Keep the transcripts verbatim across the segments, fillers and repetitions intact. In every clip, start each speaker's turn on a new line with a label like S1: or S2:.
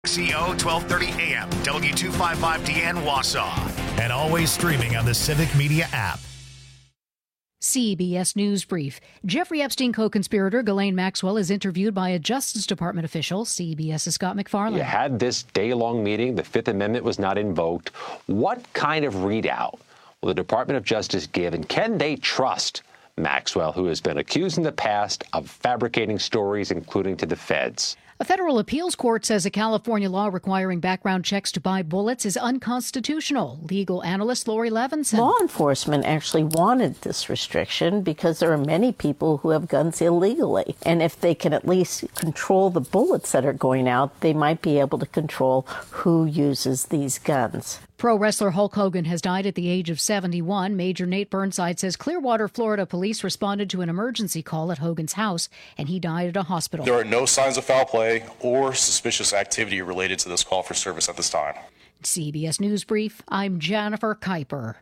S1: C O twelve thirty A M, W two fifty-five D N Wausau, and always streaming on the Civic Media app.
S2: C B S News Brief. Jeffrey Epstein co-conspirator Ghislaine Maxwell is interviewed by a Justice Department official. CBS's Scott McFarlane.
S3: You had this day-long meeting. The Fifth Amendment was not invoked. What kind of readout will the Department of Justice give, and can they trust Maxwell, who has been accused in the past of fabricating stories, including to the feds?
S2: A federal appeals court says a California law requiring background checks to buy bullets is unconstitutional. Legal analyst Lori Levinson.
S4: Law enforcement actually wanted this restriction because there are many people who have guns illegally. And if they can at least control the bullets that are going out, they might be able to control who uses these guns.
S2: Pro wrestler Hulk Hogan has died at the age of seventy-one. Major Nate Burnside says Clearwater, Florida police responded to an emergency call at Hogan's house, and he died at a hospital.
S5: There are no signs of foul play or suspicious activity related to this call for service at this time.
S2: C B S News Brief, I'm Jennifer Kuiper.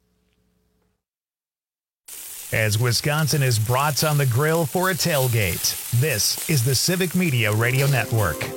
S1: As Wisconsin is brats on the grill for a tailgate, this is the Civic Media Radio Network.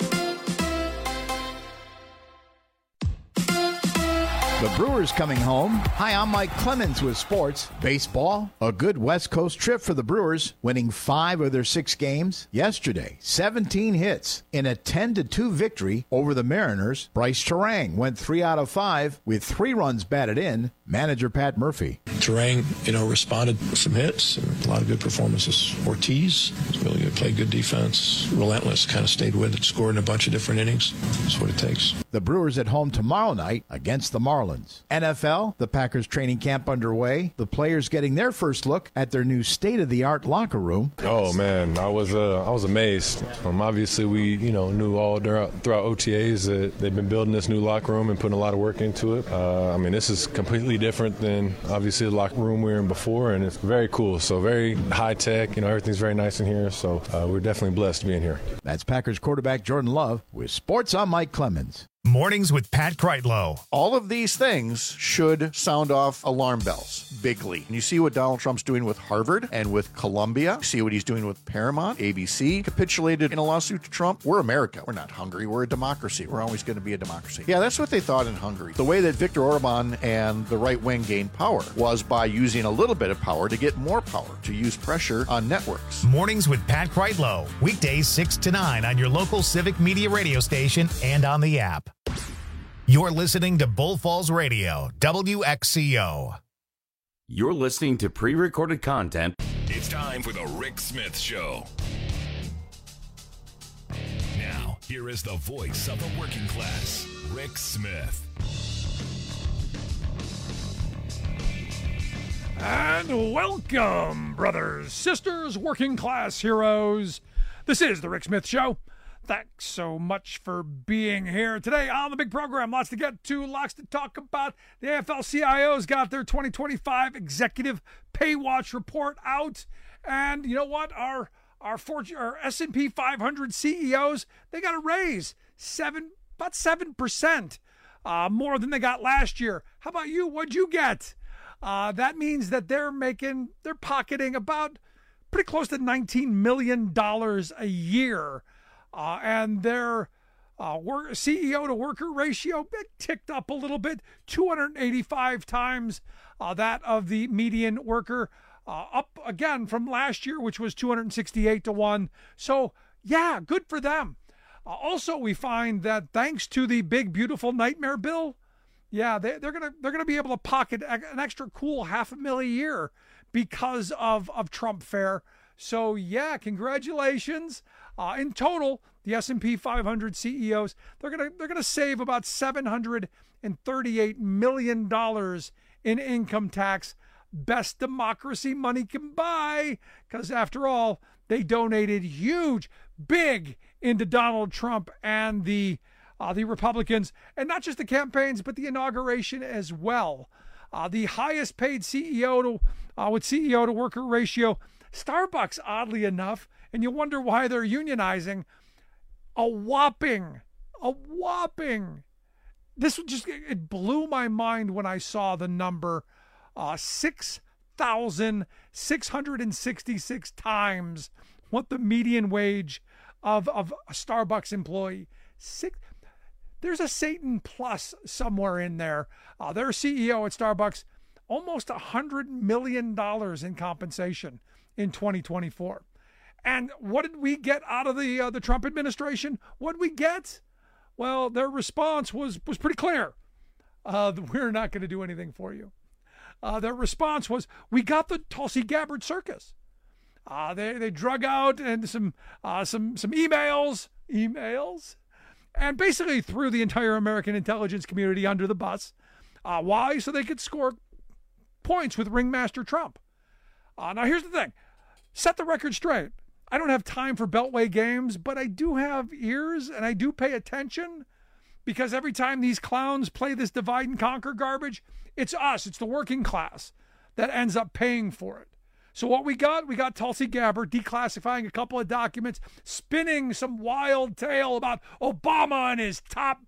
S6: The Brewers coming home. Hi, I'm Mike Clemens with sports. Baseball, a good West Coast trip for the Brewers, winning five of their six games. Yesterday, seventeen hits in a ten to two victory over the Mariners. Bryce Terang went three out of five with three runs batted in. Manager Pat Murphy.
S7: Terang, you know, responded with some hits and a lot of good performances. Ortiz really good, played good defense, relentless, kind of stayed with it, scored in a bunch of different innings. That's what it takes.
S6: The Brewers at home tomorrow night against the Marlins. N F L, the Packers training camp underway. The players getting their first look at their new state-of-the-art locker room.
S8: Oh man, I was uh, I was amazed. Um, obviously, we you know knew all throughout, throughout O T As that they've been building this new locker room and putting a lot of work into it. Uh, I mean, this is completely different than obviously the locker room we were in before, and it's very cool. So very high tech. You know, everything's very nice in here. So uh, we're definitely blessed being here.
S6: That's Packers quarterback Jordan Love with sports. I'm Mike Clemens.
S1: Mornings with Pat Kreitlow.
S9: All of these things should sound off alarm bells bigly. And you see what Donald Trump's doing with Harvard and with Columbia. You see what he's doing with Paramount. A B C capitulated in a lawsuit to Trump. We're America. We're not Hungary. We're a democracy. We're always going to be a democracy. Yeah, that's what they thought in Hungary. The way that Viktor Orban and the right wing gained power was by using a little bit of power to get more power, to use pressure on networks.
S1: Mornings with Pat Kreitlow. Weekdays six to nine on your local Civic Media radio station and on the app. You're listening to Bull Falls Radio, W X C O.
S10: You're listening to pre-recorded content.
S11: It's time for the Rick Smith Show. Now, here is the voice of the working class, Rick Smith.
S12: And welcome, brothers, sisters, working class heroes. This is the Rick Smith Show. Thanks so much for being here today on the big program. Lots to get to, lots to talk about. The A F L C I O's got their twenty twenty-five Executive Pay Watch report out. And you know what? Our our, Fortune, our S and P five hundred C E Os, they got a raise, seven, about seven percent uh, more than they got last year. How about you? What'd you get? Uh, that means that they're making, they're pocketing about pretty close to nineteen million dollars a year. Uh, and their uh, work, C E O to worker ratio it ticked up a little bit, two hundred eighty-five times uh, that of the median worker, uh, up again from last year, which was two hundred sixty-eight to one. So, yeah, good for them. Uh, also, we find that thanks to the big, beautiful nightmare bill, yeah, they, they're gonna they're gonna be able to pocket an extra cool half a mil a year because of of Trump fare. So, yeah, congratulations. Uh, in total, the S and P five hundred C E Os, they're gonna they're gonna save about seven hundred thirty-eight million dollars in income tax. Best democracy money can buy, because after all, they donated huge, big into Donald Trump and the uh, the Republicans, and not just the campaigns, but the inauguration as well. Uh, the highest paid C E O to uh, with C E O to worker ratio, Starbucks, oddly enough, and you wonder why they're unionizing, a whopping, a whopping, this just, it blew my mind when I saw the number, uh, six thousand six hundred sixty-six times what the median wage of, of a Starbucks employee, Six. There's a Satan plus somewhere in there. Uh, their C E O at Starbucks, almost one hundred million dollars in compensation in twenty twenty-four. And what did we get out of the uh, the Trump administration? What did we get? Well, their response was, was pretty clear. Uh, we're not going to do anything for you. Uh, their response was, we got the Tulsi Gabbard circus. Uh, they they drug out and some uh, some some emails, emails, and basically threw the entire American intelligence community under the bus. Uh, why? So they could score points with Ringmaster Trump. Uh, now here's the thing: set the record straight. I don't have time for Beltway games, but I do have ears and I do pay attention, because every time these clowns play this divide and conquer garbage, it's us, it's the working class that ends up paying for it. So what we got, we got Tulsi Gabbard declassifying a couple of documents, spinning some wild tale about Obama and his top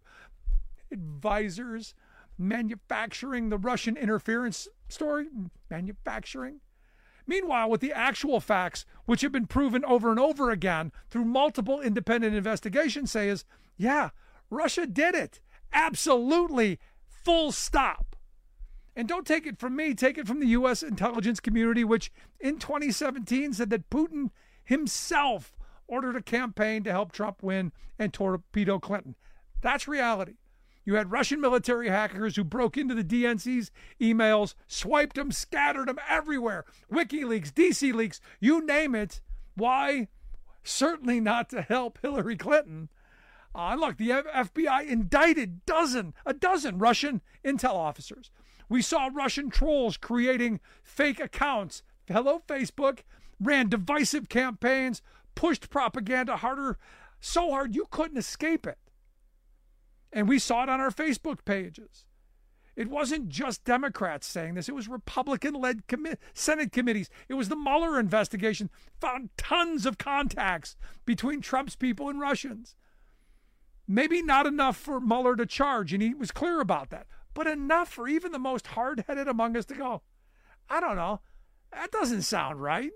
S12: advisors manufacturing the Russian interference story, manufacturing. Meanwhile, with the actual facts, which have been proven over and over again through multiple independent investigations, say is, yeah, Russia did it. Absolutely. Full stop. And don't take it from me, take it from the U S intelligence community, which in twenty seventeen said that Putin himself ordered a campaign to help Trump win and torpedo Clinton. That's reality. You had Russian military hackers who broke into the D N C's emails, swiped them, scattered them everywhere. WikiLeaks, D C Leaks, you name it. Why? Certainly not to help Hillary Clinton. Uh, look, the F B I indicted dozen, a dozen Russian intel officers. We saw Russian trolls creating fake accounts. Hello, Facebook. Ran divisive campaigns, pushed propaganda harder, so hard you couldn't escape it. And we saw it on our Facebook pages. It wasn't just Democrats saying this. It was Republican-led commi- Senate committees. It was the Mueller investigation. Found tons of contacts between Trump's people and Russians. Maybe not enough for Mueller to charge, and he was clear about that. But enough for even the most hard-headed among us to go, I don't know, that doesn't sound right.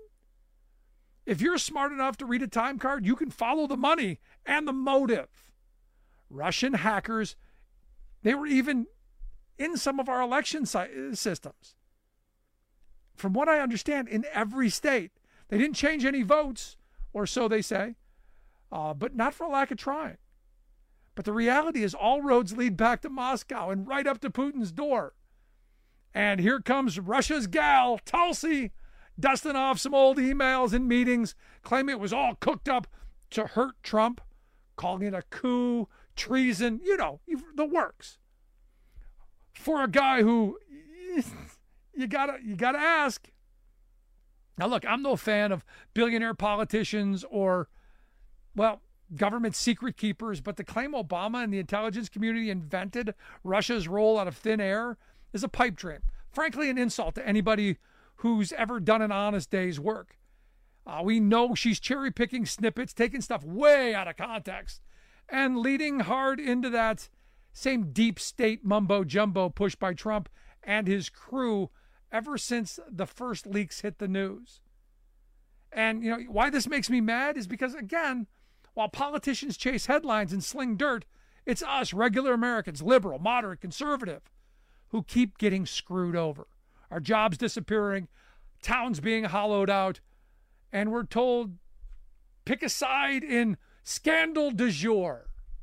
S12: If you're smart enough to read a time card, you can follow the money and the motive. Russian hackers, they were even in some of our election si- systems. From what I understand, in every state. They didn't change any votes, or so they say, uh, but not for lack of trying. But the reality is all roads lead back to Moscow and right up to Putin's door. And here comes Russia's gal, Tulsi, dusting off some old emails and meetings, claiming it was all cooked up to hurt Trump, calling it a coup, treason, you know, the works. For a guy who you gotta you gotta ask. Now look, I'm no fan of billionaire politicians or, well, government secret keepers, but to claim Obama and the intelligence community invented Russia's role out of thin air is a pipe dream. Frankly, an insult to anybody who's ever done an honest day's work. Uh, we know she's cherry-picking snippets, taking stuff way out of context, and leading hard into that same deep state mumbo-jumbo pushed by Trump and his crew ever since the first leaks hit the news. And, you know, why this makes me mad is because, again, while politicians chase headlines and sling dirt, it's us, regular Americans, liberal, moderate, conservative, who keep getting screwed over. Our jobs disappearing, towns being hollowed out, and we're told, pick a side in scandal du jour.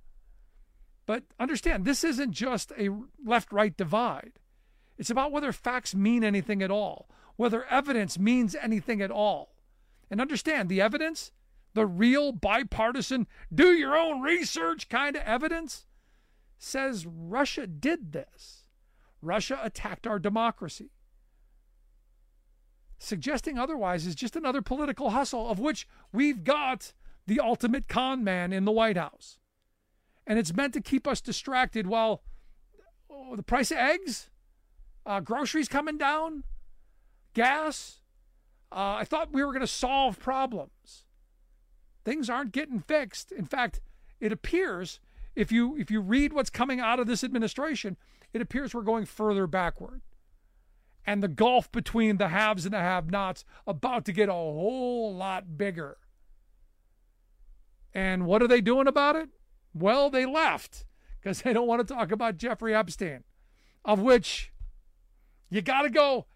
S12: But understand, this isn't just a left-right divide. It's about whether facts mean anything at all, whether evidence means anything at all. And understand, the evidence, the real bipartisan, do your own research kind of evidence, says Russia did this. Russia attacked our democracy. Suggesting otherwise is just another political hustle, of which we've got the ultimate con man in the White House. And it's meant to keep us distracted while oh, the price of eggs, uh, groceries coming down, gas. Uh, I thought we were going to solve problems. Things aren't getting fixed. In fact, it appears, if you if you read what's coming out of this administration, it appears we're going further backward. And the gulf between the haves and the have-nots about to get a whole lot bigger. And what are they doing about it? Well, they left because they don't want to talk about Jeffrey Epstein, of which you got to go.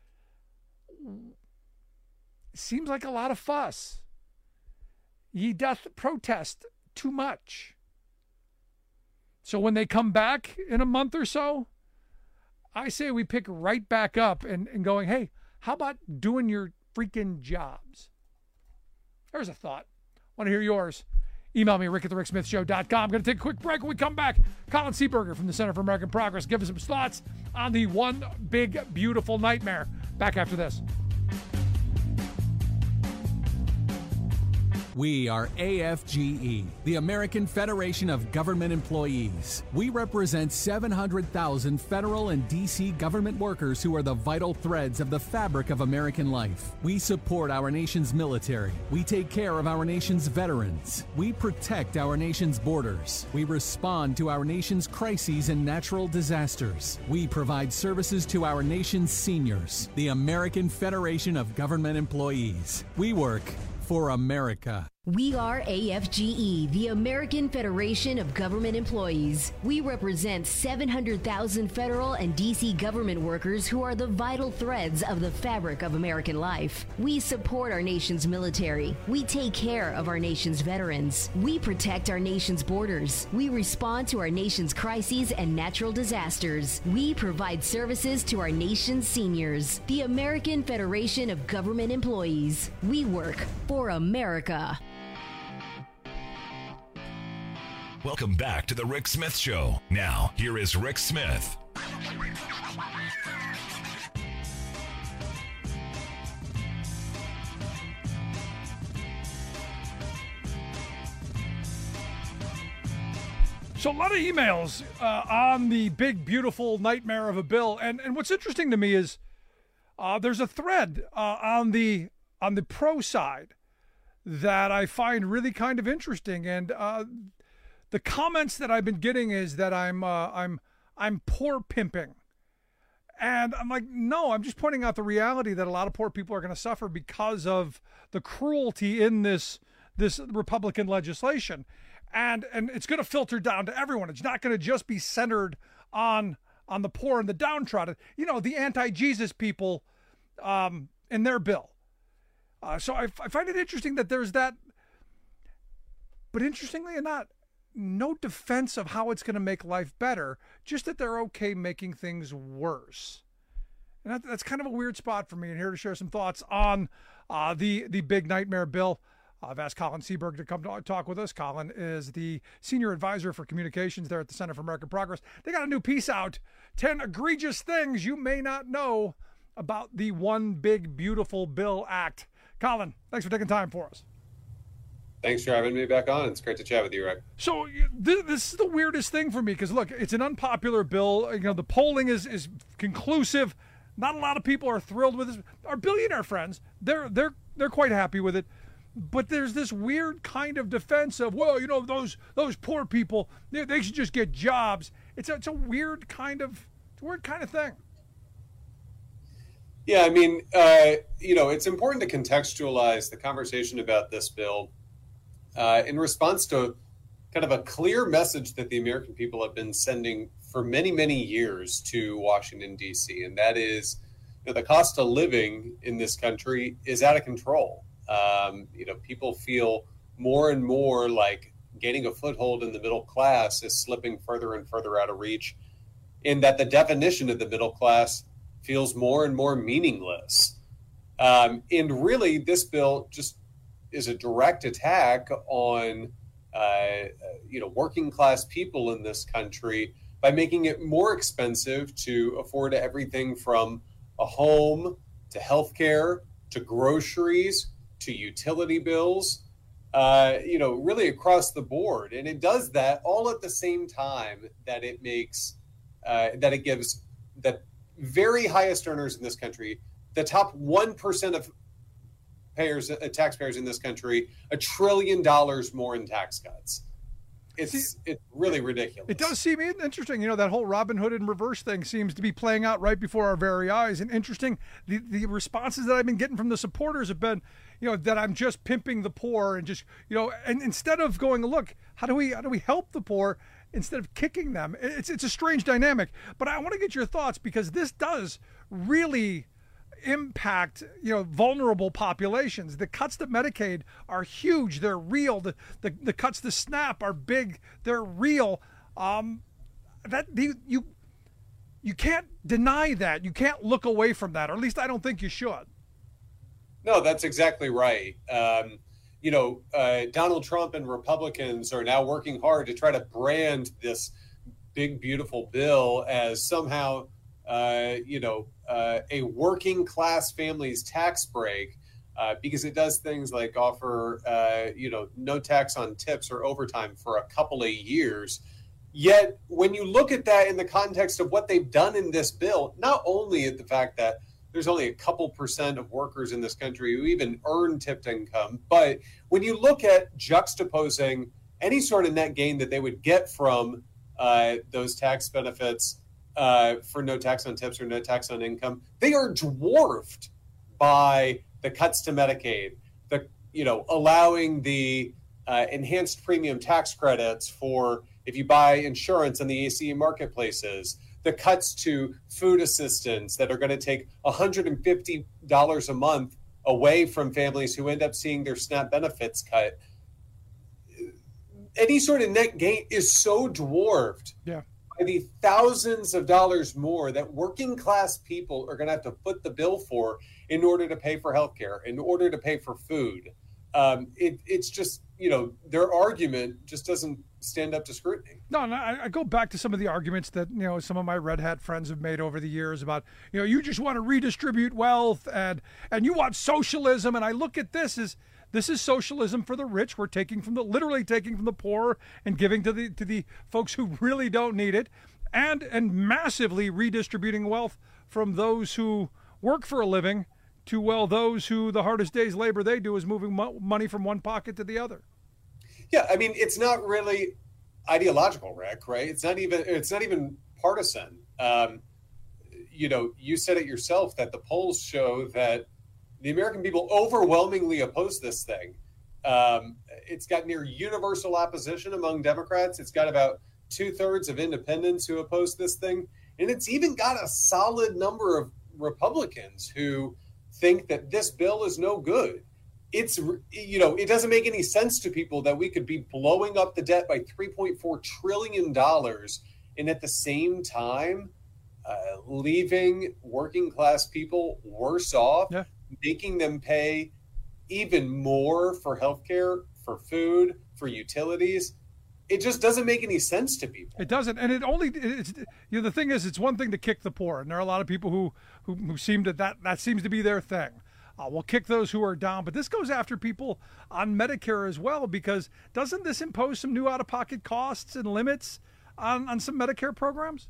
S12: Seems like a lot of fuss. Ye doth protest too much. So when they come back in a month or so, I say we pick right back up and, and going, hey, how about doing your freaking jobs? There's a thought. Want to hear yours? Email me, rick at the rick smith show dot com. I'm going to take a quick break. When we come back, Colin Seaberger from the Center for American Progress. Give us some thoughts on the one big, beautiful nightmare. Back after this.
S13: We are A F G E, the American Federation of Government Employees. We represent seven hundred thousand federal and D C government workers who are the vital threads of the fabric of American life. We support our nation's military. We take care of our nation's veterans. We protect our nation's borders. We respond to our nation's crises and natural disasters. We provide services to our nation's seniors. The American Federation of Government Employees. We work for America.
S14: We are A F G E, the American Federation of Government Employees. We represent seven hundred thousand federal and D C government workers who are the vital threads of the fabric of American life. We support our nation's military. We take care of our nation's veterans. We protect our nation's borders. We respond to our nation's crises and natural disasters. We provide services to our nation's seniors. The American Federation of Government Employees. We work for America.
S11: Welcome back to the Rick Smith Show. Now, here is Rick Smith.
S12: So a lot of emails uh, on the big, beautiful nightmare of a bill. And and what's interesting to me is uh, there's a thread uh, on the on the pro side that I find really kind of interesting. And uh, the comments that I've been getting is that I'm uh, I'm I'm poor pimping, and I'm like, no, I'm just pointing out the reality that a lot of poor people are going to suffer because of the cruelty in this this Republican legislation, and and it's going to filter down to everyone. It's not going to just be centered on on the poor and the downtrodden. You know, the anti-Jesus people um, in their bill. Uh, so I, I find it interesting that there's that, but interestingly enough, no defense of how it's going to make life better, just that they're okay making things worse. And that, that's kind of a weird spot for me. And here to share some thoughts on uh, the, the big nightmare bill. I've asked Colin Seaberg to come to talk with us. Colin is the senior advisor for communications there at the Center for American Progress. They got a new piece out, ten egregious things you may not know about the One Big Beautiful Bill Act. Colin, thanks for taking time for us.
S15: Thanks for having me back on. It's great to chat with you, Rick.
S12: So th- this is the weirdest thing for me because, look, it's an unpopular bill. You know, the polling is is conclusive. Not a lot of people are thrilled with this. Our billionaire friends, they're they're they're quite happy with it. But there's this weird kind of defense of, well, you know, those those poor people, they, they should just get jobs. It's a, it's a weird kind of it's a weird kind of thing.
S15: Yeah, I mean, uh, you know, it's important to contextualize the conversation about this bill Uh, in response to kind of a clear message that the American people have been sending for many, many years to Washington, D C, and that is, you know, the cost of living in this country is out of control. Um, you know, people feel more and more like gaining a foothold in the middle class is slipping further and further out of reach, and that the definition of the middle class feels more and more meaningless. Um, and really, this bill just is a direct attack on, uh, you know, working class people in this country by making it more expensive to afford everything from a home to healthcare to groceries to utility bills, uh, you know, really across the board. And it does that all at the same time that it makes, uh, that it gives the very highest earners in this country, the top one percent of payers, uh, taxpayers in this country, a trillion dollars more in tax cuts. It's See, it's really ridiculous.
S12: It does seem interesting. You know, that whole Robin Hood in reverse thing seems to be playing out right before our very eyes. And interesting, the, the responses that I've been getting from the supporters have been, you know, that I'm just pimping the poor and just, you know, and instead of going, look, how do we how do we help the poor instead of kicking them? It's it's a strange dynamic. But I want to get your thoughts, because this does really impact, you know, vulnerable populations. The cuts to Medicaid are huge. They're real. The the, the cuts to SNAP are big. They're real. Um, that you you you can't deny that. You can't look away from that, or at least I don't think you should.
S15: No, that's exactly right. Um, you know, uh, Donald Trump and Republicans are now working hard to try to brand this big, beautiful bill as somehow, uh, you know, uh, a working class family's tax break, uh, because it does things like offer, uh, you know, no tax on tips or overtime for a couple of years. Yet, when you look at that in the context of what they've done in this bill, not only at the fact that there's only a couple percent of workers in this country who even earn tipped income, but when you look at juxtaposing any sort of net gain that they would get from uh, those tax benefits uh, for no tax on tips or no tax on income, they are dwarfed by the cuts to Medicaid, the you know allowing the uh, enhanced premium tax credits for if you buy insurance in the A C E marketplaces, the cuts to food assistance that are going to take one hundred fifty dollars a month away from families who end up seeing their SNAP benefits cut. Any sort of net gain is so dwarfed
S12: yeah.
S15: by the thousands of dollars more that working class people are going to have to foot the bill for in order to pay for healthcare, in order to pay for food. Um, it, it's just, you know, their argument just doesn't stand up to scrutiny.
S12: No, and I, I go back to some of the arguments that, you know, some of my red hat friends have made over the years about, you know, you just want to redistribute wealth and and you want socialism. And I look at this as this is socialism for the rich. We're taking from the literally taking from the poor and giving to the to the folks who really don't need it, and and massively redistributing wealth from those who work for a living to, well, those who the hardest day's labor they do is moving mo- money from one pocket to the other.
S15: Yeah, I mean, it's not really ideological, Rick, right? It's not even it's not even partisan. Um, you know, you said it yourself that the polls show that the American people overwhelmingly oppose this thing. Um, it's got near universal opposition among Democrats. It's got about two thirds of independents who oppose this thing. And it's even got a solid number of Republicans who think that this bill is no good. It's, you know, it doesn't make any sense to people that we could be blowing up the debt by three point four trillion dollars and at the same time uh, leaving working class people worse off,
S12: yeah. making
S15: them pay even more for healthcare, for food, for utilities. It just doesn't make any sense to people.
S12: It doesn't, and it only it's you know the thing is, it's one thing to kick the poor, and there are a lot of people who who, who seem to that that seems to be their thing. Uh, we'll kick those who are down, but this goes after people on Medicare as well, because doesn't this impose some new out-of-pocket costs and limits on on some Medicare programs?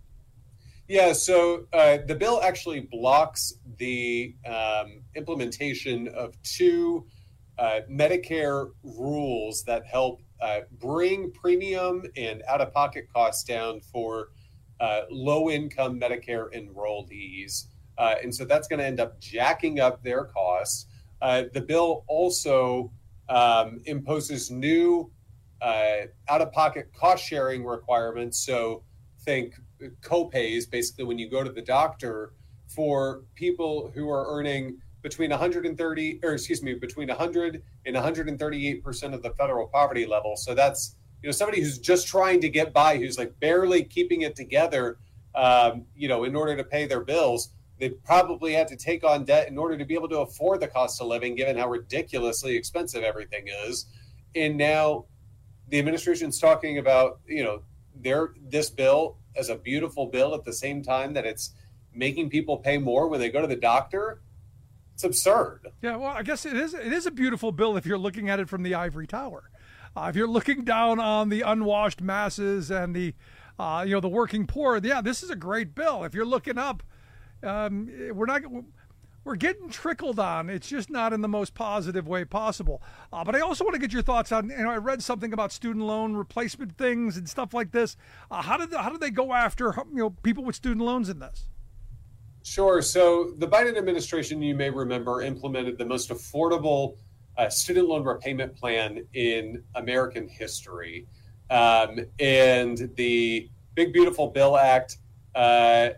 S15: Yeah, so uh, the bill actually blocks the um, implementation of two uh, Medicare rules that help uh, bring premium and out-of-pocket costs down for uh, low-income Medicare enrollees. Uh, and so that's going to end up jacking up their costs. Uh, the bill also um, imposes new uh, out-of-pocket cost-sharing requirements. So think co-pays, basically, when you go to the doctor, for people who are earning between one hundred thirty, or excuse me, between one hundred and one hundred thirty-eight percent of the federal poverty level. So that's, you know, somebody who's just trying to get by, who's like barely keeping it together, um, you know, in order to pay their bills. They probably had to take on debt in order to be able to afford the cost of living, given how ridiculously expensive everything is. And now the administration's talking about, you know, their this bill as a beautiful bill at the same time that it's making people pay more when they go to the doctor. It's absurd.
S12: Yeah, well, I guess it is. It is a beautiful bill if you're looking at it from the ivory tower. Uh, if you're looking down on the unwashed masses and the, uh, you know, the working poor, yeah, this is a great bill. If you're looking up, um, we're not. We're getting trickled on. It's just not in the most positive way possible. Uh, but I also want to get your thoughts on, you know, I read something about student loan replacement things and stuff like this. Uh, how did how did they go after, you know, people with student loans in this?
S15: Sure. So the Biden administration, you may remember, implemented the most affordable uh, student loan repayment plan in American history. Um, and the Big Beautiful Bill Act uh,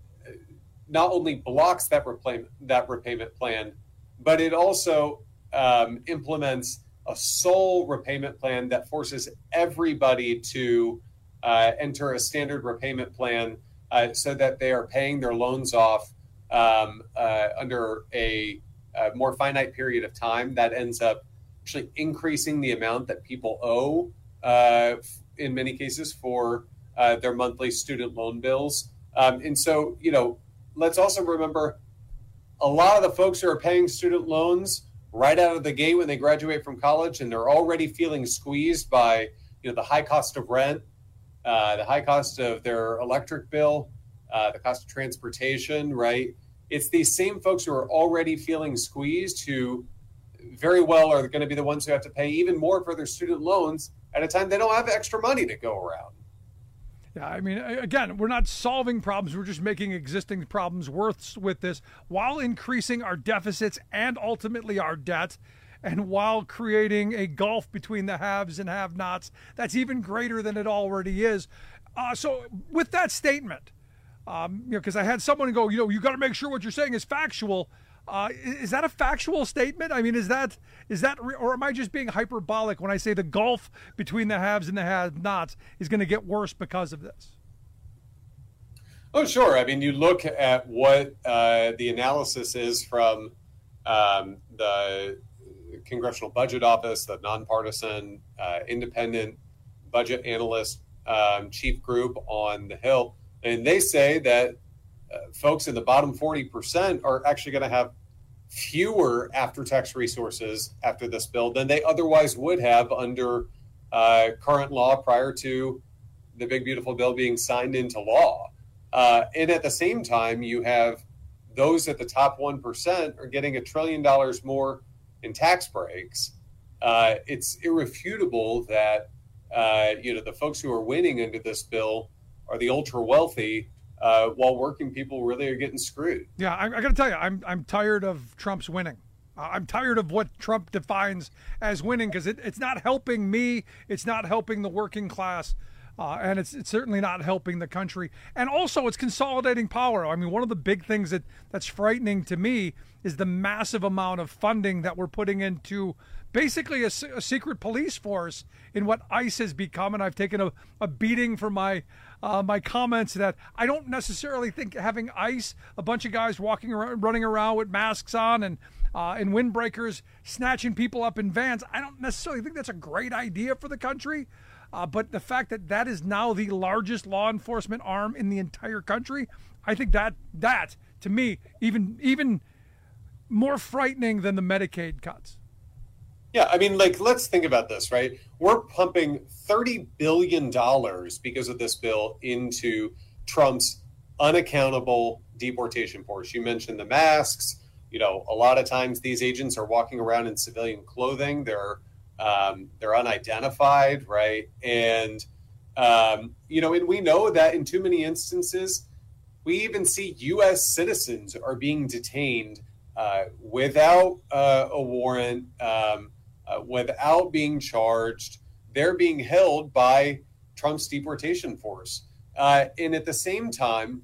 S15: not only blocks that repayment, that repayment plan, but it also um, implements a sole repayment plan that forces everybody to uh, enter a standard repayment plan uh, so that they are paying their loans off um, uh, under a, a more finite period of time. That ends up actually increasing the amount that people owe uh, in many cases for uh, their monthly student loan bills. Um, and so, you know, let's also remember a lot of the folks who are paying student loans right out of the gate when they graduate from college, and they're already feeling squeezed by, you know, the high cost of rent, uh, the high cost of their electric bill, uh, the cost of transportation, right? It's these same folks who are already feeling squeezed who very well are going to be the ones who have to pay even more for their student loans at a time they don't have extra money to go around.
S12: Yeah, I mean, again, we're not solving problems. We're just making existing problems worse with this while increasing our deficits and ultimately our debt, and while creating a gulf between the haves and have-nots that's even greater than it already is. Uh, so with that statement, um, you know, because I had someone go, you know, you got to make sure what you're saying is factual. Uh, is that a factual statement? I mean, is that is that, or am I just being hyperbolic when I say the gulf between the haves and the have-nots is going to get worse because of this?
S15: Oh, sure. I mean, you look at what uh, the analysis is from um, the Congressional Budget Office, the nonpartisan, uh, independent budget analyst um, chief group on the Hill, and they say that uh, folks in the bottom forty percent are actually going to have fewer after-tax resources after this bill than they otherwise would have under uh, current law prior to the Big Beautiful Bill being signed into law. Uh, and at the same time, you have those at the top one percent are getting a trillion dollars more in tax breaks. Uh, it's irrefutable that uh, you know the folks who are winning under this bill are the ultra wealthy, uh, while working people really are getting screwed.
S12: Yeah, I, I got to tell you, I'm I'm tired of Trump's winning. Uh, I'm tired of what Trump defines as winning because it, it's not helping me. It's not helping the working class. Uh, and it's, it's certainly not helping the country. And also, it's consolidating power. I mean, one of the big things that, that's frightening to me is the massive amount of funding that we're putting into basically a, a secret police force in what ICE has become. And I've taken a, a beating for my uh, my comments that I don't necessarily think having ICE, a bunch of guys walking around, running around with masks on and uh, and windbreakers, snatching people up in vans, I don't necessarily think that's a great idea for the country. Uh, but the fact that that is now the largest law enforcement arm in the entire country, I think that that to me even even more frightening than the Medicaid cuts.
S15: Yeah, I mean, like, let's think about this, right? We're pumping thirty billion dollars because of this bill into Trump's unaccountable deportation force. You mentioned the masks. You know, a lot of times these agents are walking around in civilian clothing. They're Um, they're unidentified, right? And, um, you know, and we know that in too many instances, we even see U S citizens are being detained uh, without uh, a warrant, um, uh, without being charged. They're being held by Trump's deportation force. Uh, and at the same time,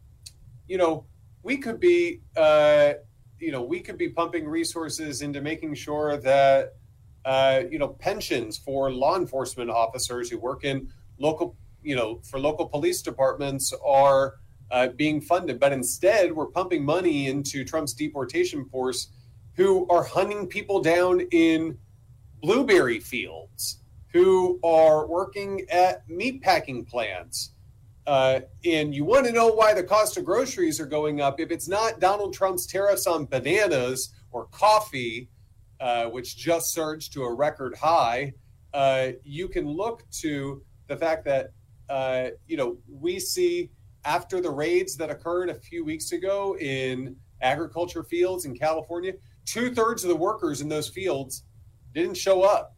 S15: you know, we could be, uh, you know, we could be pumping resources into making sure that Uh, you know, pensions for law enforcement officers who work in local, you know, for local police departments are uh, being funded. But instead, we're pumping money into Trump's deportation force who are hunting people down in blueberry fields, who are working at meatpacking plants. Uh, and you want to know why the cost of groceries are going up. If it's not Donald Trump's tariffs on bananas or coffee, Uh, which just surged to a record high, uh, you can look to the fact that, uh, you know, we see after the raids that occurred a few weeks ago in agriculture fields in California, two thirds of the workers in those fields didn't show up.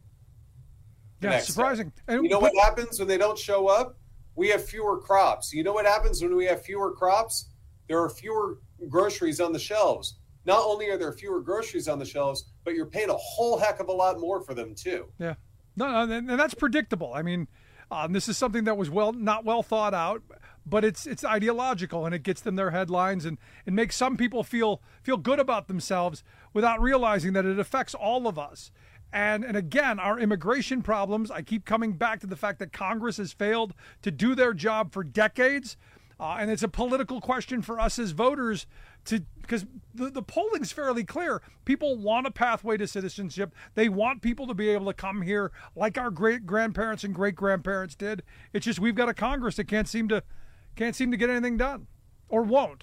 S12: Yeah, surprising.
S15: And, you know what happens when they don't show up? We have fewer crops. You know what happens when we have fewer crops? There are fewer groceries on the shelves. Not only are there fewer groceries on the shelves, but you're paying a whole heck of a lot more for them too.
S12: Yeah, no, no and that's predictable. I mean, Um, this is something that was well not well thought out, but it's it's ideological, and it gets them their headlines and, and makes some people feel feel good about themselves without realizing that it affects all of us. And and again, our immigration problems, I keep coming back to the fact that Congress has failed to do their job for decades. Uh, and it's a political question for us as voters, to because the, the polling's fairly clear. People want a pathway to citizenship. They want people to be able to come here like our great grandparents and great grandparents did. It's just we've got a Congress that can't seem to can't seem to get anything done, or won't.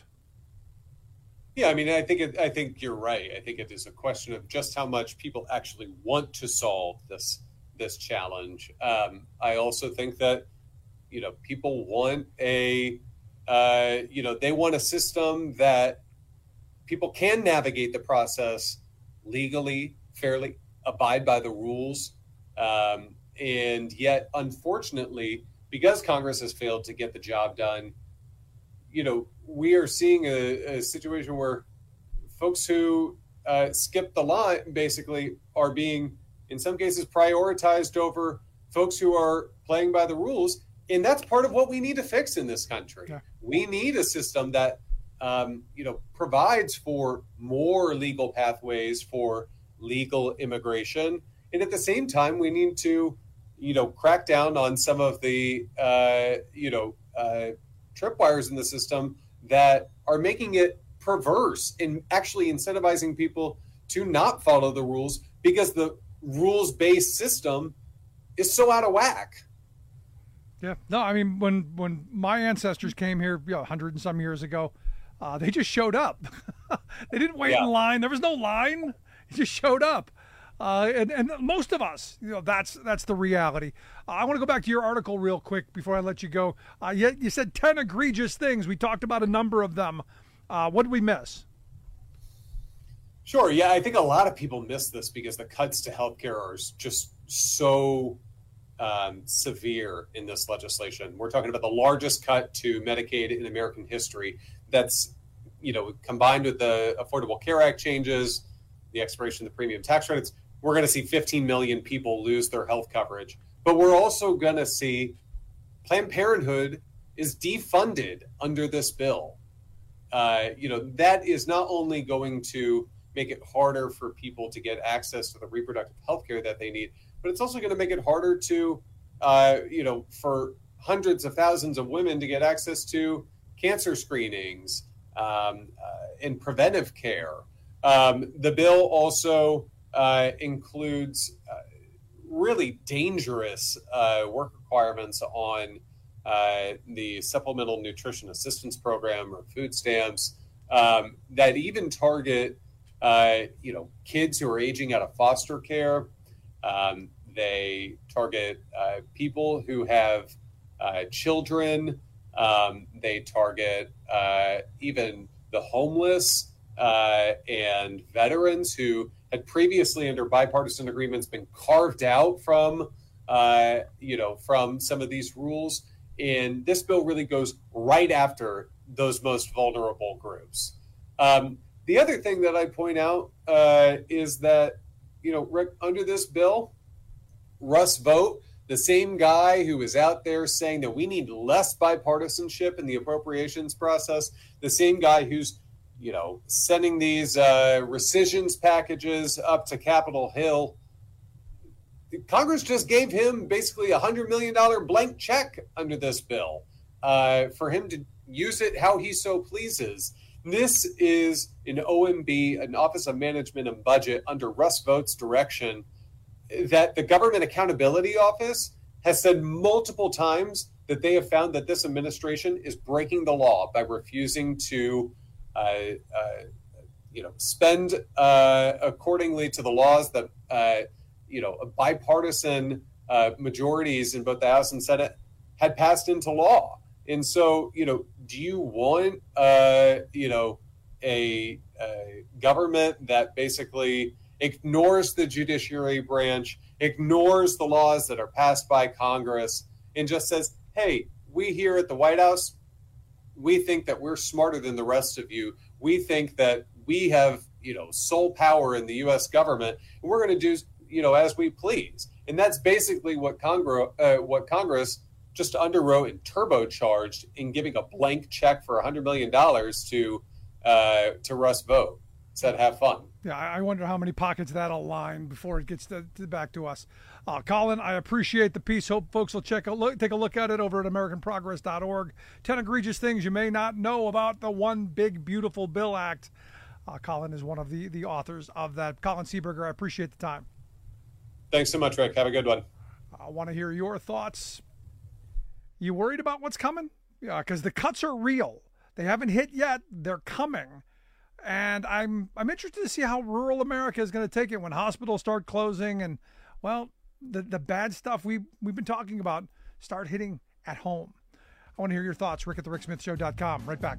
S15: Yeah, I mean, I think it, I think you're right. I think it is a question of just how much people actually want to solve this this challenge. Um, I also think that you know people want a Uh, you know, they want a system that people can navigate the process legally, fairly, abide by the rules. Um, and yet, unfortunately, because Congress has failed to get the job done, you know, we are seeing a, a situation where folks who uh, skip the line basically are being, in some cases, prioritized over folks who are playing by the rules. And that's part of what we need to fix in this country. Yeah. We need a system that, um, you know, provides for more legal pathways for legal immigration. And at the same time, we need to, you know, crack down on some of the, uh, you know, uh, tripwires in the system that are making it perverse and actually incentivizing people to not follow the rules because the rules-based system is so out of whack.
S12: Yeah, no, I mean, when when my ancestors came here, you know, a hundred and some years ago, uh, they just showed up. They didn't wait yeah. in line. There was no line. They just showed up. Uh, and, and most of us, you know, that's that's the reality. Uh, I want to go back to your article real quick before I let you go. Uh, you, you said ten egregious things. We talked about a number of them. Uh, what did we miss?
S15: Sure. Yeah, I think a lot of people miss this because the cuts to healthcare are just so Um, severe in this legislation. We're talking about the largest cut to Medicaid in American history. That's, you know, combined with the Affordable Care Act changes, the expiration of the premium tax credits, we're going to see fifteen million people lose their health coverage. But we're also going to see Planned Parenthood is defunded under this bill. Uh, you know, that is not only going to make it harder for people to get access to the reproductive health care that they need, but it's also going to make it harder to, uh, you know, for hundreds of thousands of women to get access to cancer screenings um, uh, and preventive care. Um, the bill also uh, includes uh, really dangerous uh, work requirements on uh, the Supplemental Nutrition Assistance Program, or food stamps, um, that even target, uh, you know, kids who are aging out of foster care. Um, they target uh, people who have uh, children. Um, they target uh, even the homeless uh, and veterans who had previously, under bipartisan agreements, been carved out from, uh, you know, from some of these rules. And this bill really goes right after those most vulnerable groups. Um, the other thing that I point out uh, is that, you know, Rick, under this bill, Russ Vought, the same guy who is out there saying that we need less bipartisanship in the appropriations process, the same guy who's, you know, sending these uh, rescissions packages up to Capitol Hill. Congress just gave him basically a one hundred million dollars blank check under this bill uh, for him to use it how he so pleases. This is an O M B, an Office of Management and Budget, under Russ Vaught's direction, that the Government Accountability Office has said multiple times that they have found that this administration is breaking the law by refusing to, uh, uh, you know, spend uh, accordingly to the laws that, uh, you know, bipartisan uh, majorities in both the House and Senate had passed into law. And so, you know, do you want, uh, you know, a, a government that basically ignores the judiciary branch, ignores the laws that are passed by Congress, and just says, hey, we here at the White House, we think that we're smarter than the rest of you. We think that we have, you know, sole power in the U S government, and we're going to do, you know, as we please. And that's basically what Congress, uh, what Congress just underwrote and turbocharged in giving a blank check for one hundred million dollars to uh, to Russ Vought. Said, have fun.
S12: Yeah, I wonder how many pockets that'll line before it gets to, to back to us. Uh, Colin, I appreciate the piece. Hope folks will check a look, take a look at it over at American Progress dot org. Ten egregious things you may not know about the One Big Beautiful Bill Act. Uh, Colin is one of the, the authors of that. Colin Seeberger, I appreciate the time.
S15: Thanks so much, Rick. Have a good one.
S12: I want to hear your thoughts. You worried about what's coming? Yeah, because the cuts are real. They haven't hit yet. They're coming. And I'm I'm interested to see how rural America is going to take it when hospitals start closing and, well, the, the bad stuff we, we've been talking about start hitting at home. I want to hear your thoughts. Rick at the Rick Smith Show dot com. Right back.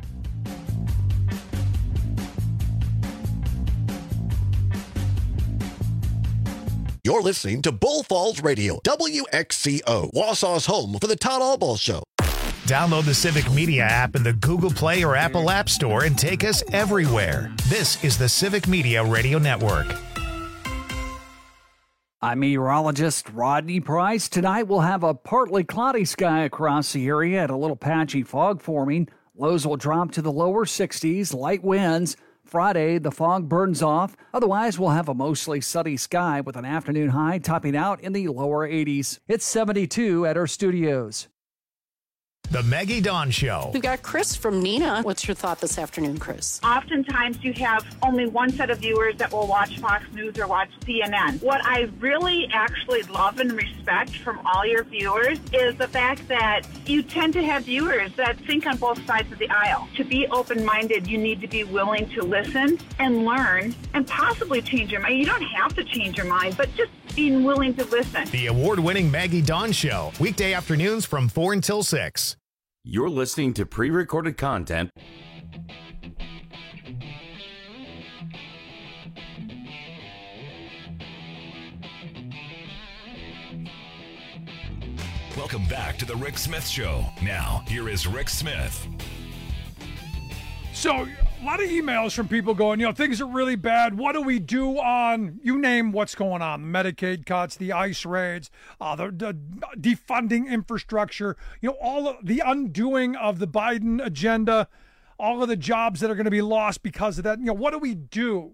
S16: You're listening to Bull Falls Radio, W X C O, Wausau's home for the Todd Albaugh Show.
S1: Download the Civic Media app in the Google Play or Apple App Store and take us everywhere. This is the Civic Media Radio Network.
S17: I'm meteorologist Rodney Price. Tonight we'll have a partly cloudy sky across the area and a little patchy fog forming. Lows will drop to the lower sixties, light winds. Friday, the fog burns off. Otherwise, we'll have a mostly sunny sky with an afternoon high topping out in the lower eighties. It's seventy-two at our studios.
S1: The Maggie Dawn Show.
S18: We've got Chris from Neenah. What's your thought this afternoon, Chris?
S19: Oftentimes you have only one set of viewers that will watch Fox News or watch C N N. What I really actually love and respect from all your viewers is the fact that you tend to have viewers that think on both sides of the aisle. To be open-minded, you need to be willing to listen and learn and possibly change your mind. You don't have to change your mind, but just being willing to listen.
S1: The award-winning Maggie Dawn Show, weekday afternoons from four until six.
S10: You're listening to pre-recorded content.
S11: Welcome back to the Rick Smith Show. Now, here is Rick Smith.
S12: So, a lot of emails from people going, you know, things are really bad. What do we do on, you name what's going on, the Medicaid cuts, the ICE raids, uh, the, the defunding infrastructure, you know, all of the undoing of the Biden agenda, all of the jobs that are going to be lost because of that. You know, what do we do?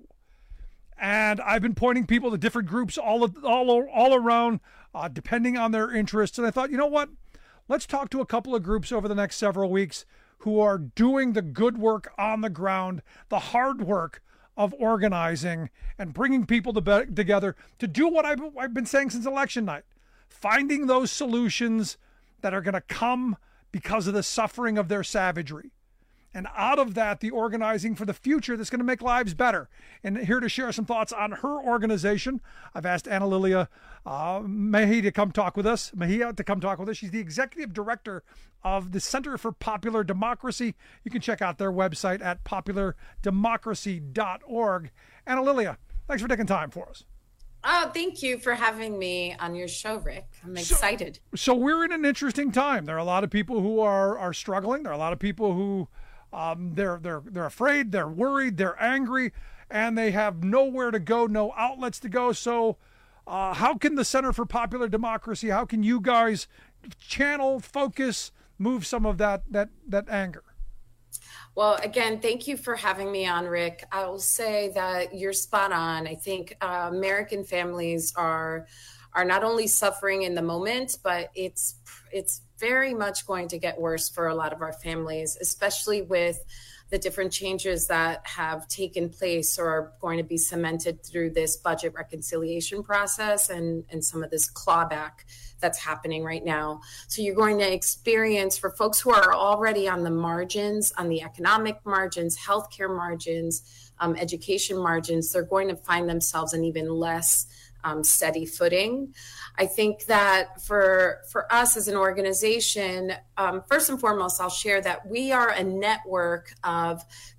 S12: And I've been pointing people to different groups all all all around, uh, depending on their interests. And I thought, you know what? Let's talk to a couple of groups over the next several weeks who are doing the good work on the ground, the hard work of organizing and bringing people to be- together to do what I've, I've been saying since election night, finding those solutions that are going to come because of the suffering of their savagery. And out of that, the organizing for the future that's going to make lives better. And here to share some thoughts on her organization, I've asked Ana Lilia uh, Mejia to come talk with us. Mejia to come talk with us. She's the executive director of the Center for Popular Democracy. You can check out their website at popular democracy dot org. Ana Lilia, thanks for taking time for us.
S20: Oh, thank you for having me on your show, Rick. I'm excited.
S12: So, so we're in an interesting time. There are a lot of people who are are struggling. There are a lot of people who um, they're they're they're afraid, they're worried, they're angry, and they have nowhere to go, no outlets to go. So, uh, how can the Center for Popular Democracy? How can you guys channel, focus, move some of that that that anger?
S20: Well, again, thank you for having me on, Rick. I will say that you're spot on. I think uh, American families are are not only suffering in the moment, but it's it's very much going to get worse for a lot of our families, especially with the different changes that have taken place or are going to be cemented through this budget reconciliation process and, and some of this clawback that's happening right now. So you're going to experience, for folks who are already on the margins, on the economic margins, healthcare margins, um, education margins, they're going to find themselves in even less um, steady footing. I think that for for us as an organization, um, first and foremost, I'll share that we are a network of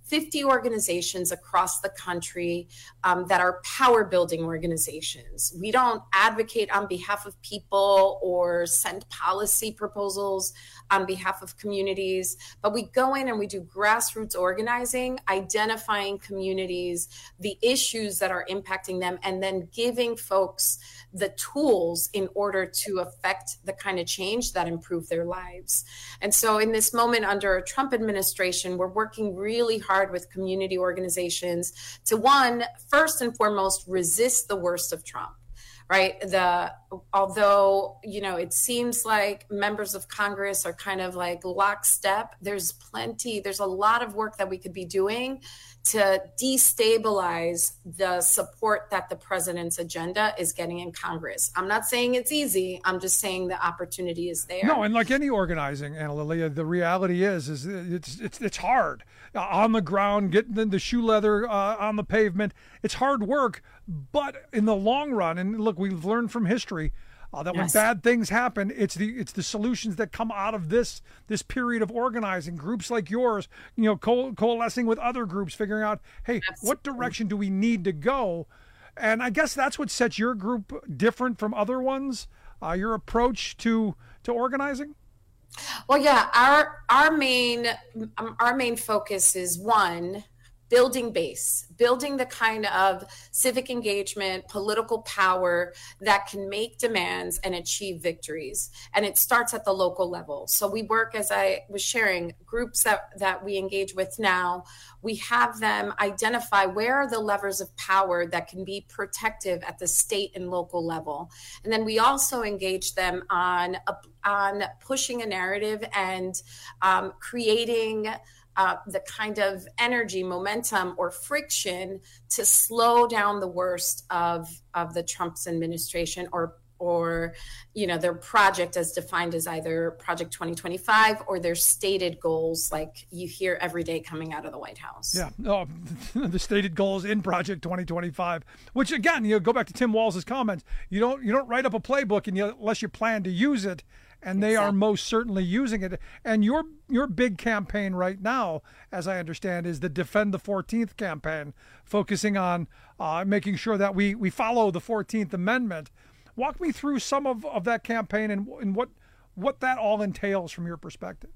S20: fifty organizations across the country um, that are power building organizations. We don't advocate on behalf of people or send policy proposals on behalf of communities, but we go in and we do grassroots organizing, identifying communities, the issues that are impacting them, and then giving folks the tools in order to affect the kind of change that improve their lives. And so in this moment under a Trump administration, we're working really hard with community organizations to, one, first and foremost, resist the worst of Trump. Right. The although, you know, it seems like members of Congress are kind of like lockstep. There's plenty. There's a lot of work that we could be doing to destabilize the support that the president's agenda is getting in Congress. I'm not saying it's easy. I'm just saying the opportunity is there.
S12: No, and like any organizing, Anna Lilia, the reality is, is it's it's it's hard uh, on the ground, getting the, the shoe leather uh, on the pavement. It's hard work, but in the long run, and look, we've learned from history uh, that yes. when bad things happen, it's the it's the solutions that come out of this this period of organizing. Groups like yours, you know, co- coalescing with other groups, figuring out, hey, Absolutely. what direction do we need to go? And I guess that's what sets your group different from other ones. Uh, your approach to to organizing.
S20: Well, yeah, our our main um, our main focus is one, building base, building the kind of civic engagement, political power that can make demands and achieve victories. And it starts at the local level. So we work, as I was sharing, groups that, that we engage with now, we have them identify where are the levers of power that can be protective at the state and local level. And then we also engage them on, on pushing a narrative and um, creating Uh, the kind of energy, momentum, or friction to slow down the worst of of the Trump's administration, or or you know their project as defined as either Project twenty twenty-five or their stated goals, like you hear every day coming out of the White House.
S12: Yeah, oh, the stated goals in Project twenty twenty-five, which again, you know, go back to Tim Walz's comments. You don't you don't write up a playbook and you, unless you plan to use it. And they exactly. are most certainly using it. And your your big campaign right now, as I understand, is the Defend the fourteenth campaign, focusing on uh, making sure that we, we follow the fourteenth Amendment. Walk me through some of, of that campaign and, and what what that all entails from your perspective.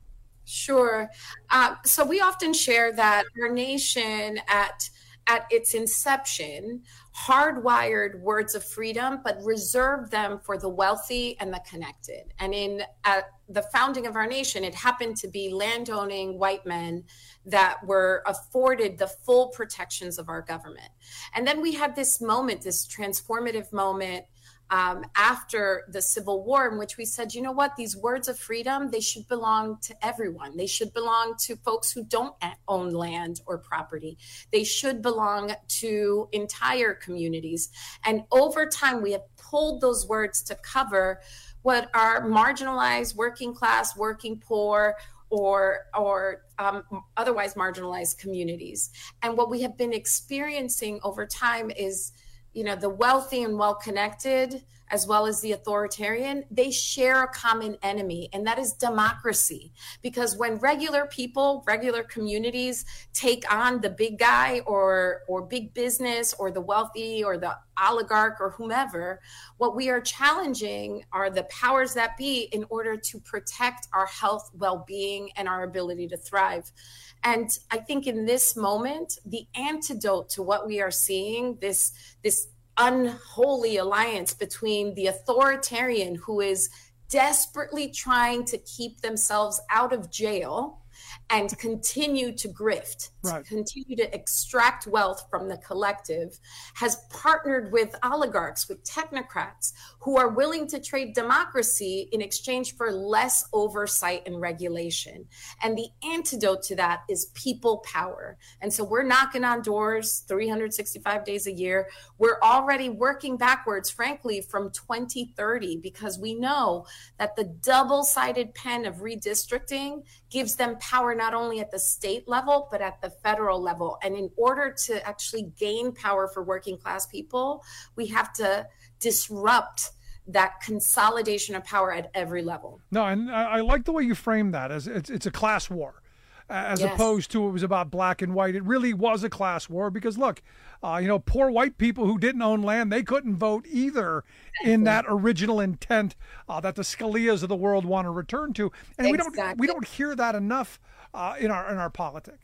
S20: Sure. Uh, so we often share that our nation at at its inception hardwired words of freedom, but reserved them for the wealthy and the connected. And in at the founding of our nation, it happened to be landowning white men that were afforded the full protections of our government. And then we had this moment, this transformative moment Um, after the Civil War, in which we said, you know what, these words of freedom, they should belong to everyone. They should belong to folks who don't own land or property. They should belong to entire communities. And over time, we have pulled those words to cover what are marginalized, working class, working poor, or or um, otherwise marginalized communities. And what we have been experiencing over time is, you know, the wealthy and well-connected, as well as the authoritarian, they share a common enemy, and that is democracy. Because when regular people, regular communities take on the big guy or or big business or the wealthy or the oligarch or whomever, what we are challenging are the powers that be in order to protect our health, well-being, and our ability to thrive. And I think in this moment, the antidote to what we are seeing, this, this unholy alliance between the authoritarian who is desperately trying to keep themselves out of jail and continue to grift, right. to continue to extract wealth from the collective, has partnered with oligarchs, with technocrats who are willing to trade democracy in exchange for less oversight and regulation. And the antidote to that is people power. And so we're knocking on doors three hundred sixty-five days a year. We're already working backwards, frankly, from twenty thirty, because we know that the double-sided pen of redistricting gives them power not only at the state level, but at the federal level. And in order to actually gain power for working class people, we have to disrupt that consolidation of power at every level.
S12: No, and I, I like the way you frame that as it's, it's a class war. as
S20: Yes.
S12: opposed to it was about black and white. It really was a class war because, look, uh, you know, poor white people who didn't own land, they couldn't vote either in that original intent uh, that the Scalias of the world want to return to. And we don't we don't hear that enough uh, in our in our politics.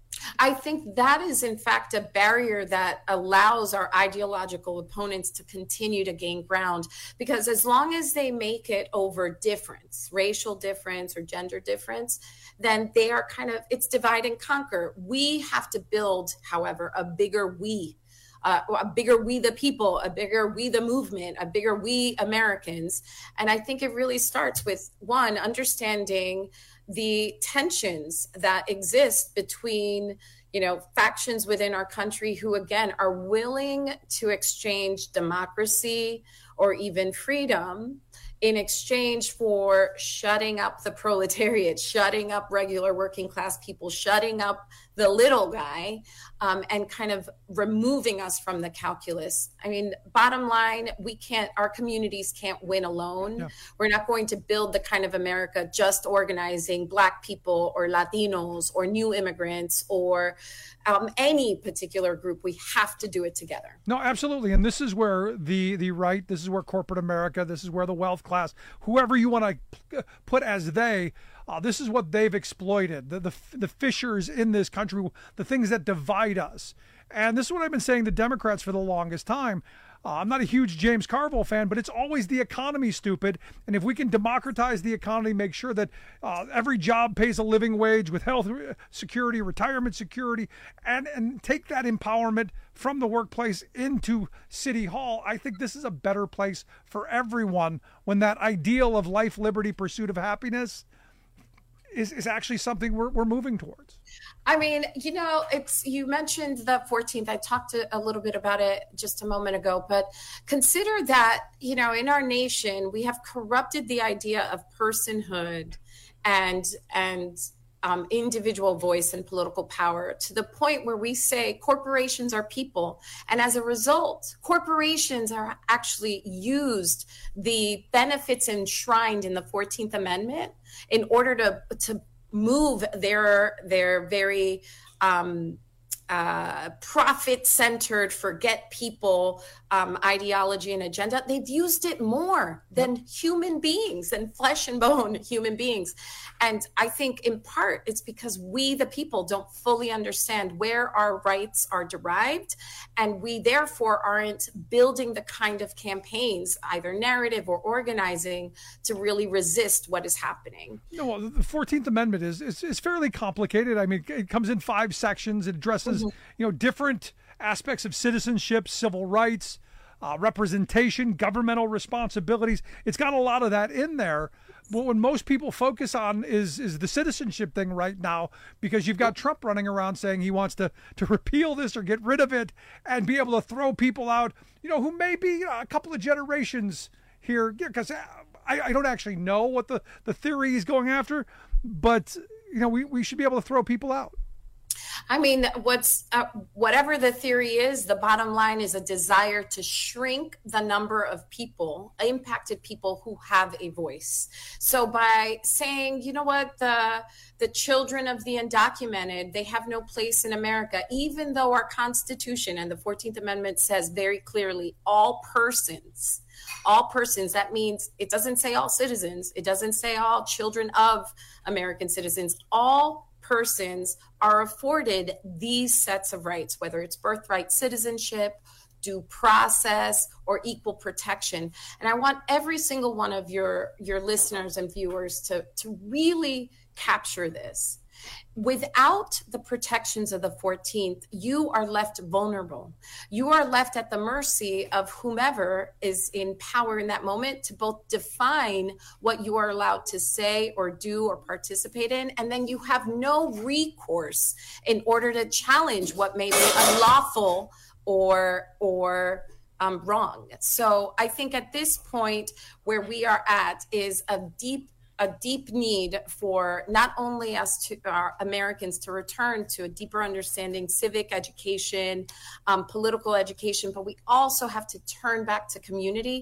S20: I think that is, in fact, a barrier that allows our ideological opponents to continue to gain ground, because as long as they make it over difference, racial difference or gender difference, then they are kind of, it's divide and conquer. We have to build, however, a bigger we. Uh, a bigger we the people, a bigger we the movement, a bigger we Americans. And I think it really starts with, one, understanding the tensions that exist between, you know, factions within our country who, again, are willing to exchange democracy or even freedom in exchange for shutting up the proletariat, shutting up regular working class people, shutting up the little guy, um, and kind of removing us from the calculus. I mean, bottom line, we can't, our communities can't win alone. Yeah. We're not going to build the kind of America just organizing Black people or Latinos or new immigrants or um, any particular group. We have to do it together.
S12: No, absolutely. And this is where the, the right, this is where corporate America, this is where the wealth class, whoever you want to put as they, Uh, this is what they've exploited, the, the the fissures in this country, the things that divide us. And this is what I've been saying to Democrats for the longest time. Uh, I'm not a huge James Carville fan, but it's always the economy, stupid. And if we can democratize the economy, make sure that uh, every job pays a living wage with health security, retirement security, and, and take that empowerment from the workplace into City Hall, I think this is a better place for everyone when that ideal of life, liberty, pursuit of happiness is, is actually something we're, we're moving towards.
S20: I mean, you know, it's, you mentioned the fourteenth. I talked a, a little bit about it just a moment ago, but consider that, you know, in our nation, we have corrupted the idea of personhood and, and, Um, individual voice and political power to the point where we say corporations are people. And as a result, corporations are actually used the benefits enshrined in the fourteenth Amendment in order to, to move their, their very um, uh, profit-centered, forget people um, ideology and agenda. They've used it more than human beings, than flesh and bone human beings. And I think in part it's because we, the people, don't fully understand where our rights are derived. And we therefore aren't building the kind of campaigns, either narrative or organizing, to really resist what is happening.
S12: No, well, the fourteenth Amendment is, is, is fairly complicated. I mean, it comes in five sections. It addresses, mm-hmm. you know, different aspects of citizenship, civil rights, uh, representation, governmental responsibilities. It's got a lot of that in there. But what most people focus on is is the citizenship thing right now, because you've got Trump running around saying he wants to, to repeal this or get rid of it and be able to throw people out, you know, who may be you know, a couple of generations here. Because I, I don't actually know what the, the theory he's going after, but, you know, we, we should be able to throw people out.
S20: I mean, what's uh, whatever the theory is, the bottom line is a desire to shrink the number of people, impacted people who have a voice. So by saying, you know what, the the children of the undocumented, they have no place in America, even though our Constitution and the fourteenth Amendment says very clearly, all persons, all persons, that means it doesn't say all citizens, it doesn't say all children of American citizens, all persons are afforded these sets of rights, whether it's birthright citizenship, due process, or equal protection. And I want every single one of your, your listeners and viewers to, to really capture this. Without the protections of the fourteenth, you are left vulnerable. You are left at the mercy of whomever is in power in that moment to both define what you are allowed to say or do or participate in, and then you have no recourse in order to challenge what may be unlawful or or um, wrong. So I think at this point where we are at is a deep a deep need for not only us to our Americans to return to a deeper understanding, civic education, um, political education, but we also have to turn back to community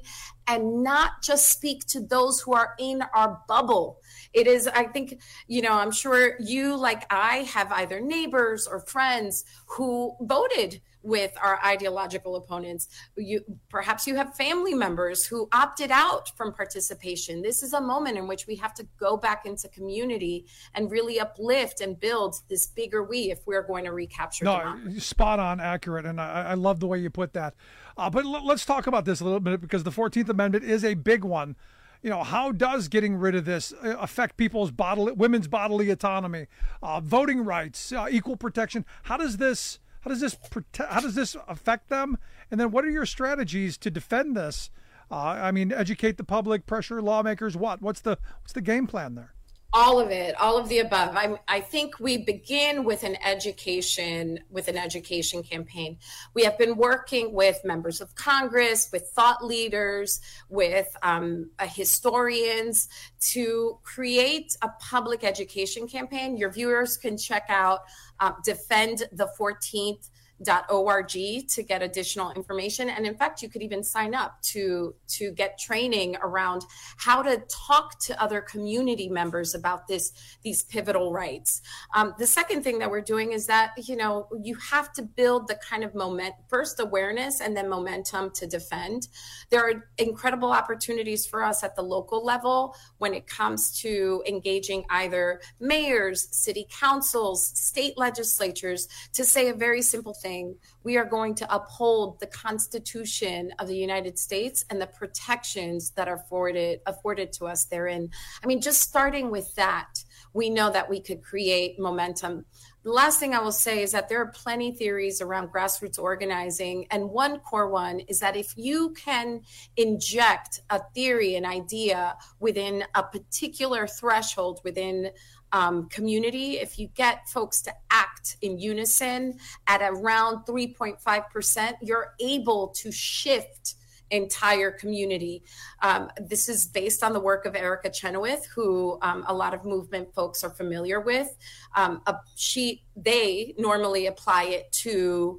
S20: and not just speak to those who are in our bubble. It is, I think, you know, I'm sure you, like I, have either neighbors or friends who voted with our ideological opponents. You, perhaps you have family members who opted out from participation. This is a moment in which we have to go back into community and really uplift and build this bigger we if we're going to recapture
S12: no,
S20: democracy.
S12: Spot on, accurate, and I, I love the way you put that. Uh, but l- let's talk about this a little bit, because the fourteenth Amendment is a big one. You know, how does getting rid of this affect people's bodily, women's bodily autonomy, uh, voting rights, uh, equal protection? How does this How does this protect, how does this affect them? And then what are your strategies to defend this? Uh, I mean, educate the public, pressure lawmakers. What? What's the what's the game plan there?
S20: All of it, all of the above. I, I think we begin with an education, with an education campaign. We have been working with members of Congress, with thought leaders, with um, uh, historians to create a public education campaign. Your viewers can check out uh, defend the fourteenth dot org to get additional information. And in fact, you could even sign up to, to get training around how to talk to other community members about this, these pivotal rights. Um, the second thing that we're doing is that, you know, you have to build the kind of moment, first awareness and then momentum to defend. There are incredible opportunities for us at the local level when it comes to engaging either mayors, city councils, state legislatures to say a very simple thing. We are going to uphold the Constitution of the United States and the protections that are afforded, afforded to us therein. I mean, just starting with that, we know that we could create momentum. The last thing I will say is that there are plenty theories around grassroots organizing. And one core one is that if you can inject a theory, an idea within a particular threshold within Um, community, if you get folks to act in unison at around three point five percent, you're able to shift entire community. Um, this is based on the work of Erica Chenoweth, who um, a lot of movement folks are familiar with. Um, a, she, they normally apply it to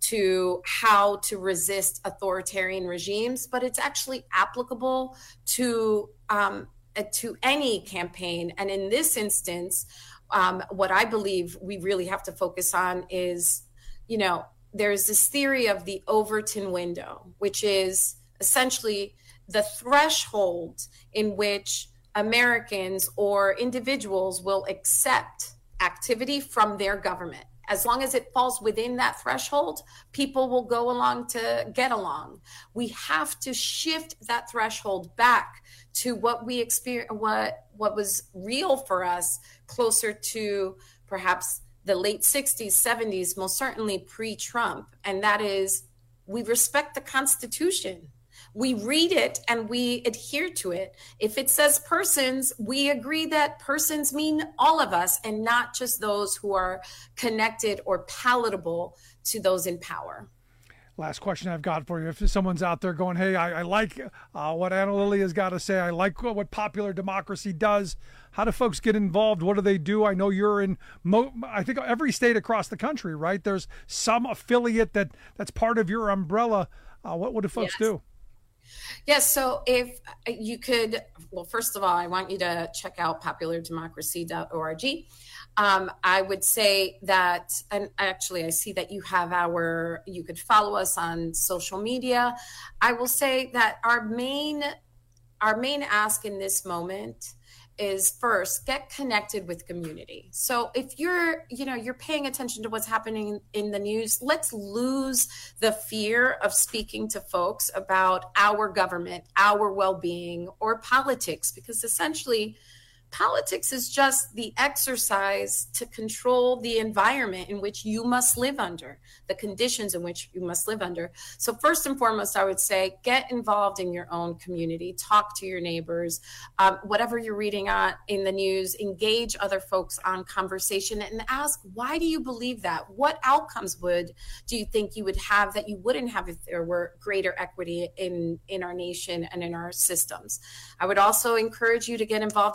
S20: to how to resist authoritarian regimes, but it's actually applicable to um, to any campaign. And in this instance, um, what I believe we really have to focus on is, you know, there's this theory of the Overton window, which is essentially the threshold in which Americans or individuals will accept activity from their government. As long as it falls within that threshold, people will go along to get along. We have to shift that threshold back to what we experience, what what was real for us, closer to perhaps the late sixties, seventies, most certainly pre-Trump, and that is we respect the Constitution. We read it and we adhere to it. If it says persons, we agree that persons mean all of us and not just those who are connected or palatable to those in power.
S12: Last question I've got for you. If someone's out there going, hey, I, I like uh, what Anna Lilly has got to say. I like what Popular Democracy does. How do folks get involved? What do they do? I know you're in, mo- I think, every state across the country, right? There's some affiliate that that's part of your umbrella. Uh, what, what do folks
S20: Yes.
S12: do?
S20: Yes. So if you could, well, first of all, I want you to check out popular democracy dot org. Um, I would say that, and actually I see that you have our, you could follow us on social media. I will say that our main, our main ask in this moment is first get connected with community. So if you're, you know, you're paying attention to what's happening in the news, let's lose the fear of speaking to folks about our government, our well-being, or politics, because essentially politics is just the exercise to control the environment in which you must live under, the conditions in which you must live under. So first and foremost, I would say get involved in your own community, talk to your neighbors, um, whatever you're reading on in the news, engage other folks on conversation and ask, why do you believe that? What outcomes would do you think you would have that you wouldn't have if there were greater equity in, in our nation and in our systems? I would also encourage you to get involved in organizations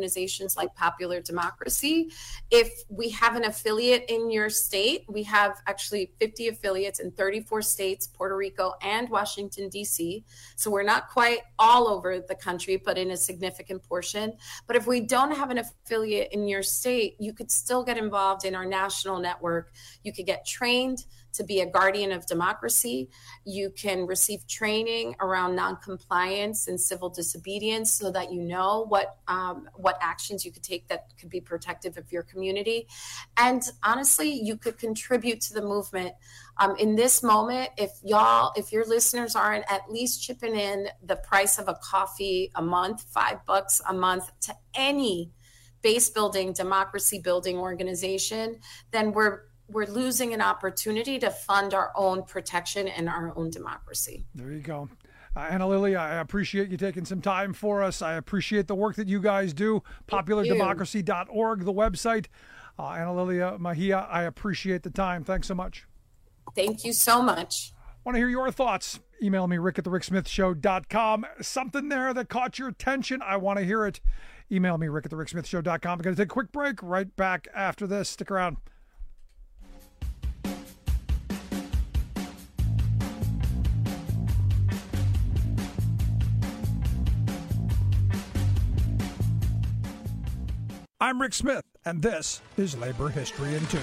S20: organizations like Popular Democracy. If we have an affiliate in your state, we have actually fifty affiliates in thirty-four states, Puerto Rico, and Washington, D C. So we're not quite all over the country, but in a significant portion. But if we don't have an affiliate in your state, you could still get involved in our national network. You could get trained to be a guardian of democracy. You can receive training around noncompliance and civil disobedience so that you know what um, what actions you could take that could be protective of your community. And honestly, you could contribute to the movement. Um, in this moment, if y'all, if your listeners aren't at least chipping in the price of a coffee a month, five bucks a month to any base building, democracy building organization, then we're we're losing an opportunity to fund our own protection and our own democracy.
S12: There you go. Uh, Anna Lilly, I appreciate you taking some time for us. I appreciate the work that you guys do. popular democracy dot org, the website. Uh, Anna Lilly Mejia, I appreciate the time. Thanks so much.
S20: Thank you so much.
S12: Want to hear your thoughts? Email me, rick at the rick smith show dot com. Something there that caught your attention? I want to hear it. Email me, rick at the rick smith show dot com. I'm going to take a quick break. Right back after this. Stick around. I'm Rick Smith, and this is Labor History in Two.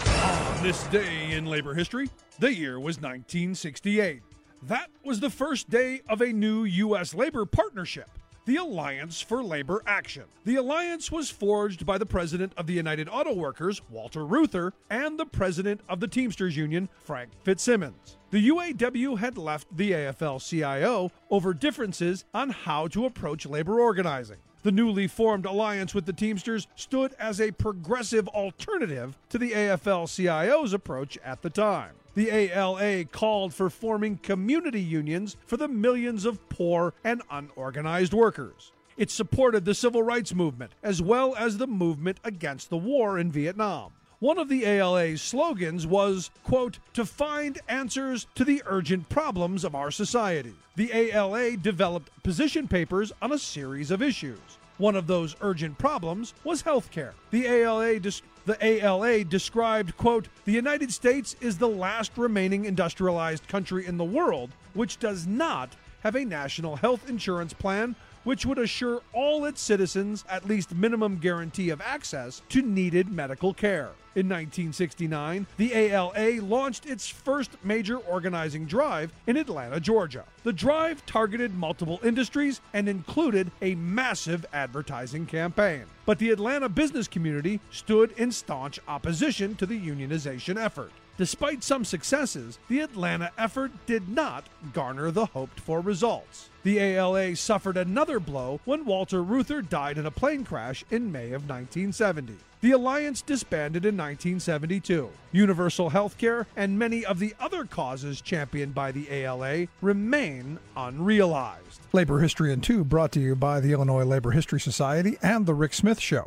S12: On this day in labor history, the year was nineteen sixty-eight. That was the first day of a new U S labor partnership, the Alliance for Labor Action. The alliance was forged by the president of the United Auto Workers, Walter Reuther, and the president of the Teamsters Union, Frank Fitzsimmons. The U A W had left the A F L C I O over differences on how to approach labor organizing. The newly formed alliance with the Teamsters stood as a progressive alternative to the A F L C I O's approach at the time. The A L A called for forming community unions for the millions of poor and unorganized workers. It supported the civil rights movement, as well as the movement against the war in Vietnam. One of the A L A's slogans was, quote, to find answers to the urgent problems of our society. The A L A developed position papers on a series of issues. One of those urgent problems was health care. The A L A dis- the A L A described, quote, the United States is the last remaining industrialized country in the world which does not have a national health insurance plan which would assure all its citizens at least minimum guarantee of access to needed medical care. In nineteen sixty-nine, the A L A launched its first major organizing drive in Atlanta, Georgia. The drive targeted multiple industries and included a massive advertising campaign. But the Atlanta business community stood in staunch opposition to the unionization effort. Despite some successes, the Atlanta effort did not garner the hoped-for results. The A L A suffered another blow when Walter Reuther died in a plane crash in May of nineteen seventy. The alliance disbanded in nineteen seventy-two. Universal health care and many of the other causes championed by the A L A remain unrealized. Labor History in Two brought to you by the Illinois Labor History Society and The Rick Smith Show.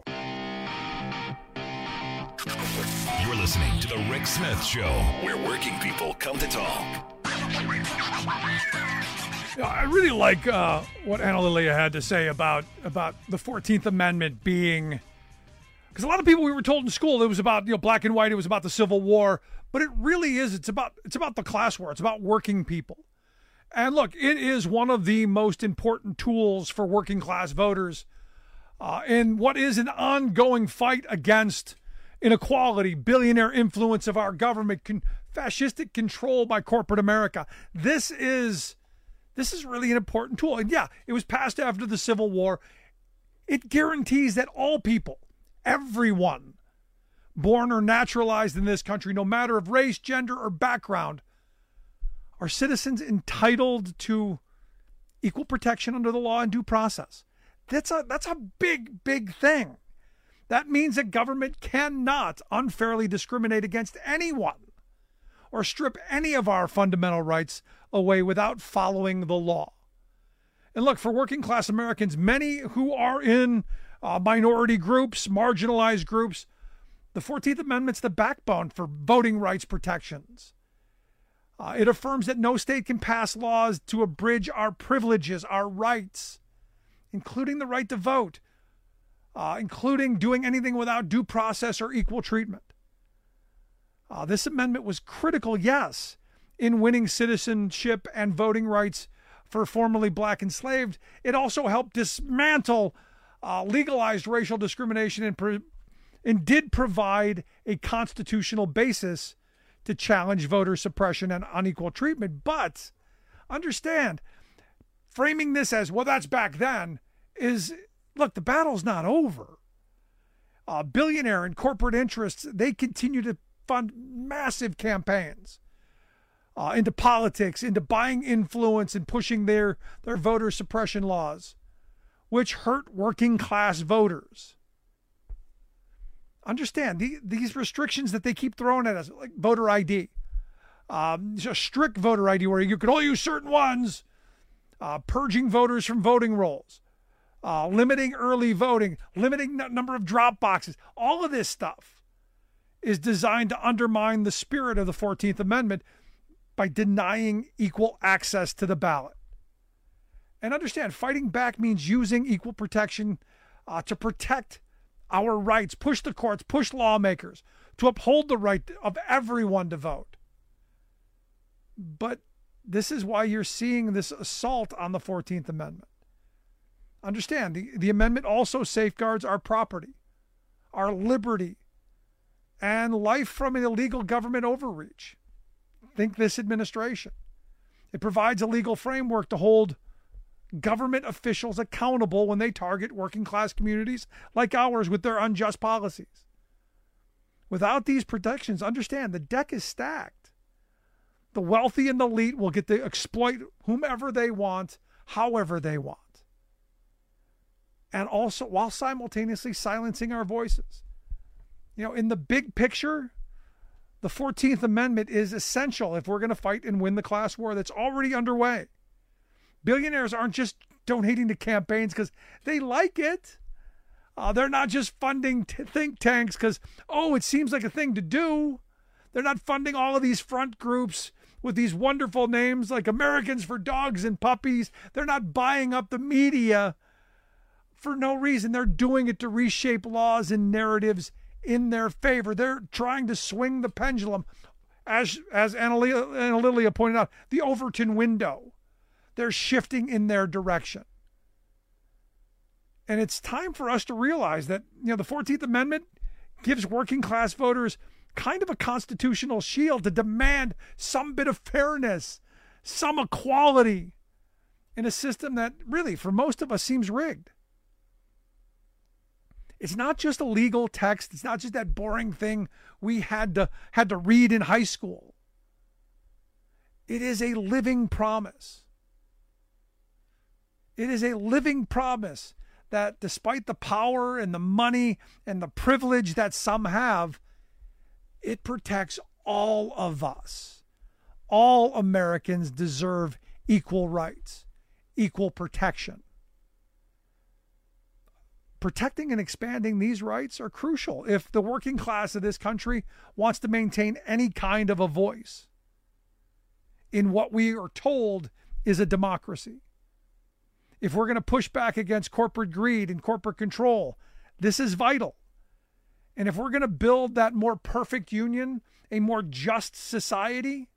S11: You're listening to The Rick Smith Show, where working people come to talk.
S12: I really like uh, what Anna Lilly had to say about, about the fourteenth Amendment being... Because a lot of people, we were told in school it was about, you know, black and white, it was about the Civil War, but it really is. It's about it's about the class war. It's about working people. And look, it is one of the most important tools for working class voters uh, in what is an ongoing fight against inequality, billionaire influence of our government, con- fascistic control by corporate America. This is this is really an important tool. And yeah, it was passed after the Civil War. It guarantees that all people, everyone born or naturalized in this country, no matter of race, gender, or background, are citizens entitled to equal protection under the law and due process. That's a that's a big, big thing. That means that government cannot unfairly discriminate against anyone or strip any of our fundamental rights away without following the law. And look, for working class Americans, many who are in Uh, minority groups, marginalized groups, the fourteenth Amendment's the backbone for voting rights protections. Uh, it affirms that no state can pass laws to abridge our privileges, our rights, including the right to vote. uh, including doing anything without due process or equal treatment. Uh, this amendment was critical, yes, in winning citizenship and voting rights for formerly black enslaved. It also helped dismantle uh, legalized racial discrimination and, pro- and did provide a constitutional basis to challenge voter suppression and unequal treatment. But understand, framing this as, well, that's back then, is, look, the battle's not over. Uh, billionaire and corporate interests, they continue to fund massive campaigns uh, into politics, into buying influence and pushing their, their voter suppression laws, which hurt working class voters. Understand, the, these restrictions that they keep throwing at us, like voter I D, um, a strict voter I D where you can only use certain ones, uh, purging voters from voting rolls, uh, limiting early voting, limiting the number of drop boxes, all of this stuff is designed to undermine the spirit of the fourteenth Amendment by denying equal access to the ballot. And understand, fighting back means using equal protection uh, to protect our rights, push the courts, push lawmakers to uphold the right of everyone to vote. But this is why you're seeing this assault on the fourteenth Amendment. Understand, the, the amendment also safeguards our property, our liberty, and life from an illegal government overreach. Think this administration. It provides a legal framework to hold government officials accountable when they target working class communities like ours with their unjust policies. Without these protections, understand, the deck is stacked. The wealthy and the elite will get to exploit whomever they want, however they want. And also while simultaneously silencing our voices. You know, in the big picture, the fourteenth Amendment is essential if we're going to fight and win the class war that's already underway. Billionaires aren't just donating to campaigns because they like it. Uh, they're not just funding t- think tanks because, oh, it seems like a thing to do. They're not funding all of these front groups with these wonderful names like Americans for Dogs and Puppies. They're not buying up the media for no reason. They're doing it to reshape laws and narratives in their favor. They're trying to swing the pendulum, as as Anna Lilia pointed out, the Overton window. They're shifting in their direction. And it's time for us to realize that, you know, the fourteenth Amendment gives working class voters kind of a constitutional shield to demand some bit of fairness, some equality in a system that really, for most of us, seems rigged. It's not just a legal text. It's not just that boring thing we had to had to read in high school. It is a living promise. It is a living promise that despite the power and the money and the privilege that some have, it protects all of us. All Americans deserve equal rights, equal protection. Protecting and expanding these rights are crucial if the working class of this country wants to maintain any kind of a voice in what we are told is a democracy. If we're going to push back against corporate greed and corporate control, this is vital. And if we're going to build that more perfect union, a more just society,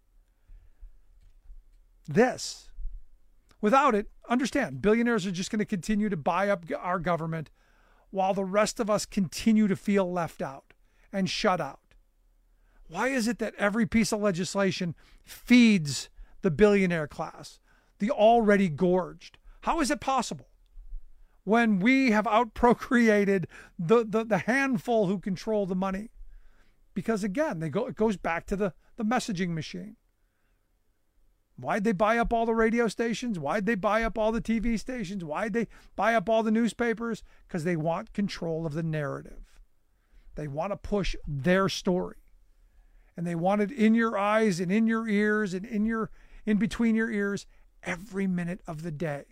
S12: this. Without it, understand, billionaires are just going to continue to buy up our government while the rest of us continue to feel left out and shut out. Why is it that every piece of legislation feeds the billionaire class, the already gorged? How is it possible when we have outprocreated the, the, the handful who control the money? Because again, they go, it goes back to the, the messaging machine. Why'd they buy up all the radio stations? Why'd they buy up all the T V stations? Why'd they buy up all the newspapers? Because they want control of the narrative. They want to push their story. And they want it in your eyes and in your ears and in your in between your ears every minute of the day.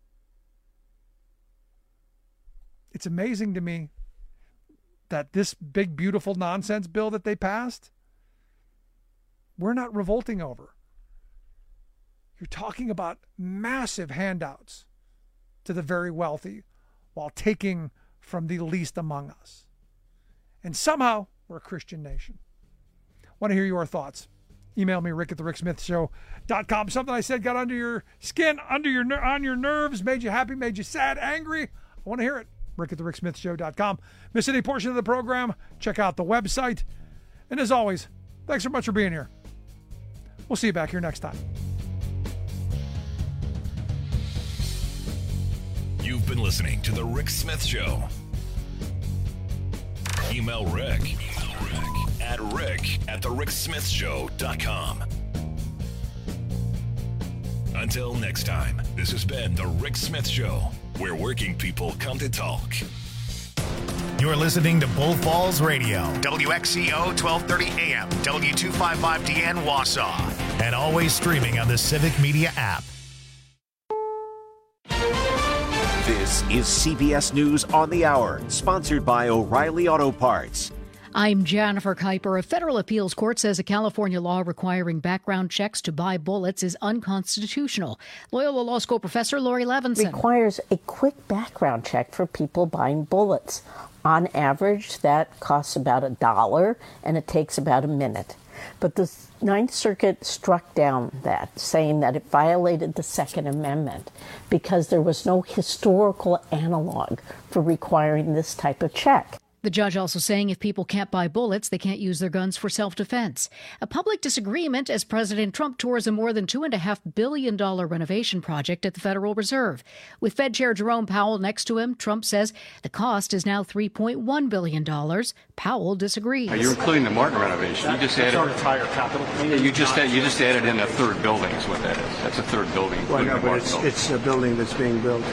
S12: It's amazing to me that this big, beautiful nonsense bill that they passed, we're not revolting over. You're talking about massive handouts to the very wealthy while taking from the least among us. And somehow, we're a Christian nation. Want to hear your thoughts? Email me, rick at the rick smith show dot com. Something I said got under your skin, under your on your nerves, made you happy, made you sad, angry. I want to hear it. rick at the rick smith show dot com. Miss any portion of the program, check out the website. And as always, thanks so much for being here. We'll see you back here next time.
S11: You've been listening to The Rick Smith Show. Email Rick, Email Rick at rick at the rick smith show dot com. Until next time, this has been The Rick Smith Show, where working people come to talk.
S1: You're listening to Bull Falls Radio, W X C O twelve thirty A M, W two fifty-five D N Wausau, and always streaming on the Civic Media app.
S21: This is C B S News on the Hour, sponsored by O'Reilly Auto Parts.
S2: I'm Jennifer Kuiper. A federal appeals court says a California law requiring background checks to buy bullets is unconstitutional. Loyola Law School professor Lori Levinson.
S4: Requires a quick background check for people buying bullets. On average, that costs about a dollar, and it takes about a minute. But the Ninth Circuit struck down that, saying that it violated the Second Amendment because there was no historical analog for requiring this type of check.
S2: The judge also saying if people can't buy bullets, they can't use their guns for self-defense. A public disagreement as President Trump tours a more than two point five billion dollars renovation project at the Federal Reserve. With Fed Chair Jerome Powell next to him, Trump says the cost is now three point one billion dollars. Powell disagrees.
S22: Are you including the Martin renovation? You just added
S23: our entire capital.
S22: Yeah, you just add, you just added in a third building is what that is. That's a third building.
S23: Well, no, but it's, it's a building that's being built.